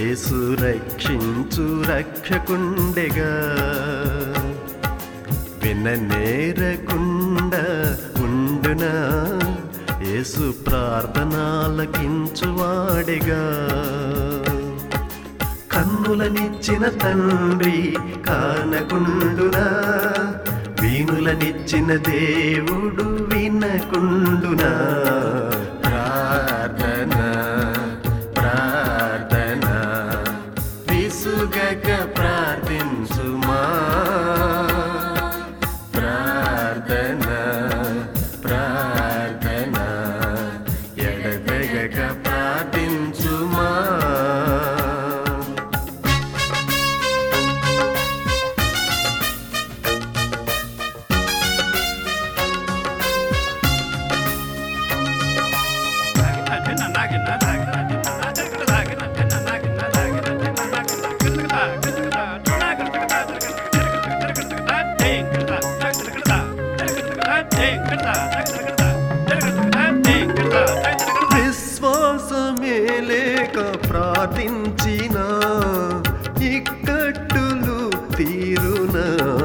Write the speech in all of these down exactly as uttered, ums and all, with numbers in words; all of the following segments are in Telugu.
యేసు రక్షించు రక్షకుండెగా విననేరకుండా ఉండునా యేసు ప్రార్థనాలకించువాడెగా కన్నులనిచ్చిన తండ్రి కానకుండునా వీణులనిచ్చిన దేవుడు వినకుండునా ప్రార్థన ప్రార్థన విసుగక ప్రార్థించుమా ప్రార్థన ప్రార్థన ఎడతెగక ప్రార్థించుమా విశ్వాసమే లేక ప్రార్థించిన ఇక్కట్టులు తీరునా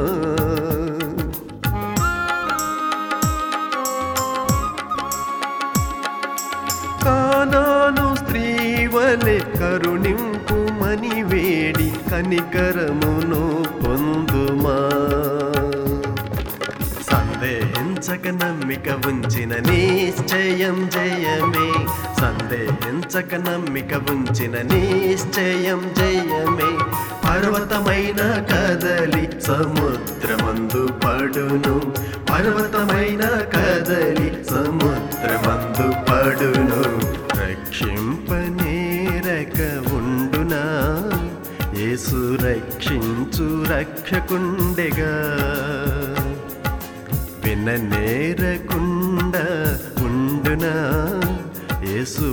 కానాను స్త్రీవలె కరుణింపుమని వేడి కనికరమును పొందుమా సందేహించక నమ్మిక ఉంచిన నిశ్చయం జయమే సందేహించక నమ్మిక ఉంచిన నిశ్చయం జయమే పర్వతమైన కదలి సముద్రమందు పడును పర్వతమైన కదలి సముద్రమందు పడును రక్షింపనేరక ఉండునా యేసు రక్షించు రక్షకుండెగా విననేరకుండా ఉండునా యేసు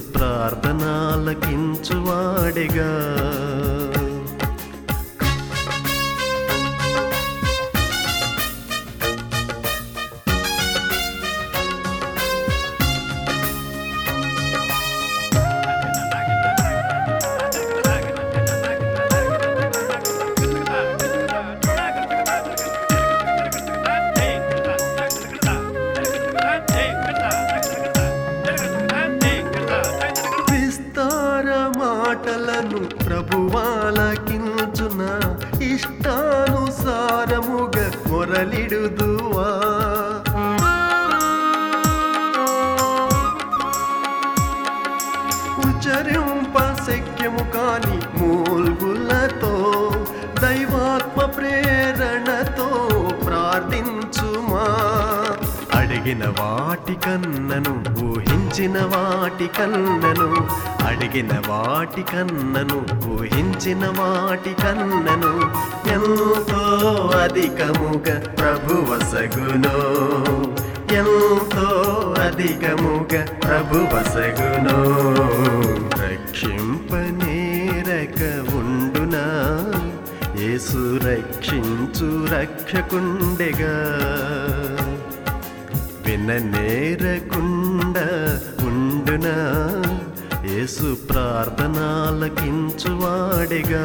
ప్రార్థనాలకించువాడెగా మాటలను ప్రభువాలకించున ఇష్టానుసారముగా మొరలిడుదువా ఉచ్చరింప శక్యము కాని మూల్గులతో దైవాత్మ ప్రేరణతో ప్రార్థించుమా అడిగిన వాటి కన్నను ఊహించిన వాటి కన్నను అడిగిన వాటి కన్నను ఊహించిన వాటి కన్నను ఎంతో అధికముగా ప్రభువసగునో ఎంతో అధికముగా ప్రభువసగునో రక్షింపనేరక ఉండునా యేసు రక్షించు రక్షకుండెగా విననేరకుండా ఉండునా యేసు ప్రార్థనాలకించువాడెగా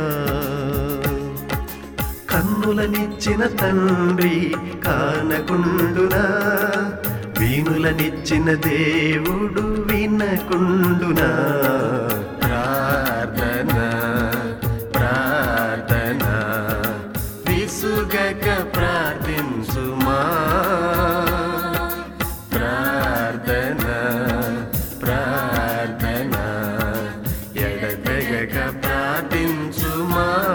కన్నులనిచ్చిన తండ్రి కానకుండునా వీణులనిచ్చిన దేవుడు వినకుండునా ప్రార్థన ప్రార్థన విసుగక ప్రార్థించుమా ప్రార్థన ప్రార్థన ఎడతెగక ప్రార్థించుమా